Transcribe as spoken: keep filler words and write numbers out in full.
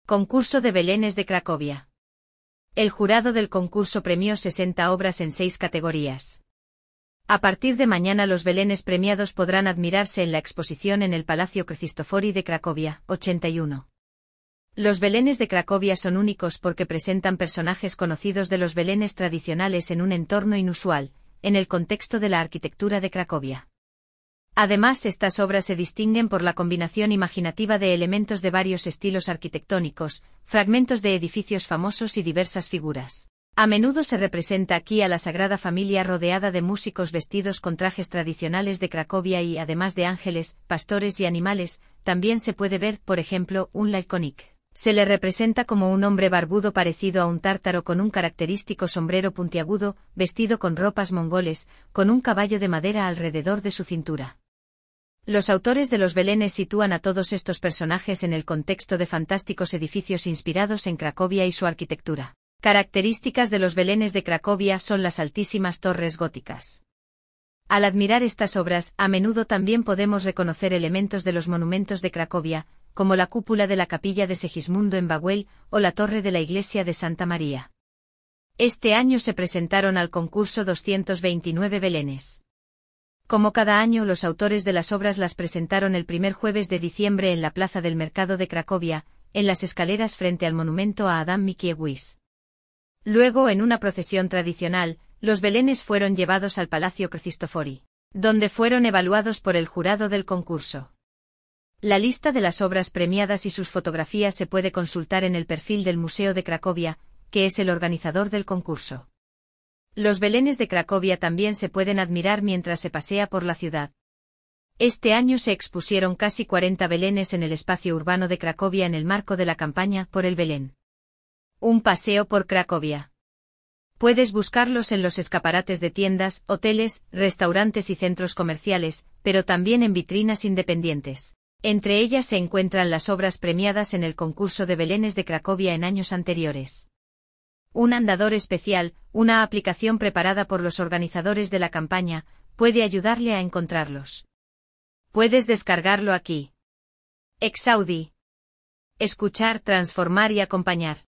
Concurso de Belenes de Cracovia. El jurado del concurso premió sesenta obras en seis categorías. A partir de mañana los belenes premiados podrán admirarse en la exposición en el Palacio Cristofori de Cracovia, ochenta y uno. Los belenes de Cracovia son únicos porque presentan personajes conocidos de los belenes tradicionales en un entorno inusual, en el contexto de la arquitectura de Cracovia. Además, estas obras se distinguen por la combinación imaginativa de elementos de varios estilos arquitectónicos, fragmentos de edificios famosos y diversas figuras. A menudo se representa aquí a la Sagrada Familia rodeada de músicos vestidos con trajes tradicionales de Cracovia y, además de ángeles, pastores y animales, también se puede ver, por ejemplo, un laikonik. Se le representa como un hombre barbudo parecido a un tártaro con un característico sombrero puntiagudo, vestido con ropas mongoles, con un caballo de madera alrededor de su cintura. Los autores de los belenes sitúan a todos estos personajes en el contexto de fantásticos edificios inspirados en Cracovia y su arquitectura. Características de los belenes de Cracovia son las altísimas torres góticas. Al admirar estas obras, a menudo también podemos reconocer elementos de los monumentos de Cracovia, como la cúpula de la capilla de Segismundo en Bałęk o la torre de la iglesia de Santa María. Este año se presentaron al concurso doscientos veintinueve belenes. Como cada año, los autores de las obras las presentaron el primer jueves de diciembre en la plaza del mercado de Cracovia, en las escaleras frente al monumento a Adam Mickiewicz. Luego, en una procesión tradicional, los belenes fueron llevados al Palacio Cristofori, donde fueron evaluados por el jurado del concurso. La lista de las obras premiadas y sus fotografías se puede consultar en el perfil del Museo de Cracovia, que es el organizador del concurso. Los belenes de Cracovia también se pueden admirar mientras se pasea por la ciudad. Este año se expusieron casi cuarenta belenes en el espacio urbano de Cracovia en el marco de la campaña por el Belén. Un paseo por Cracovia. Puedes buscarlos en los escaparates de tiendas, hoteles, restaurantes y centros comerciales, pero también en vitrinas independientes. Entre ellas se encuentran las obras premiadas en el concurso de belenes de Cracovia en años anteriores. Un andador especial, una aplicación preparada por los organizadores de la campaña, puede ayudarle a encontrarlos. Puedes descargarlo aquí. Exaudi. Escuchar, transformar y acompañar.